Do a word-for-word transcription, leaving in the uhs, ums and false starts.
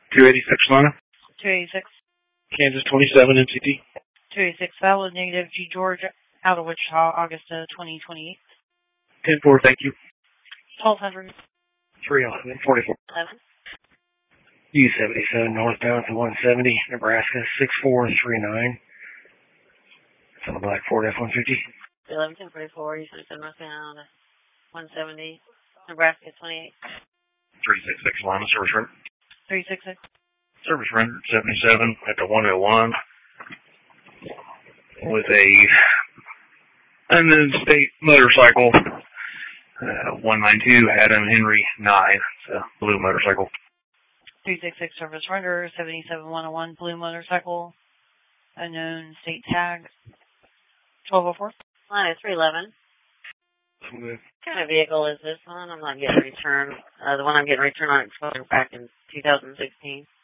two eighty-six Lana. two eighty-six. Kansas twenty-seven M C T. two eighty-six valid, negative G George, out of Wichita, August uh, twenty twenty-eight. ten four, thank you. twelve hundred. three eleven, forty-four. eleven. U seventy-seven northbound to one seventy, Nebraska six four three nine. It's on the black Ford F one fifty. eleven ten forty-four, U seventy-seven northbound, one seventy, Nebraska twenty-eight. three sixty-six Lima, service run. three sixty-six. Service run seventy-seven at the one oh one with a unknown state motorcycle. Uh, one ninety-two Adam Henry nine. It's a blue motorcycle. three sixty-six service runner, seventy-seven one oh one blue motorcycle, unknown state tag. twelve oh four. Line is three eleven. Okay. What kind of vehicle is this one? I'm not getting returned. Uh, the one I'm getting returned on exposure back in two thousand sixteen.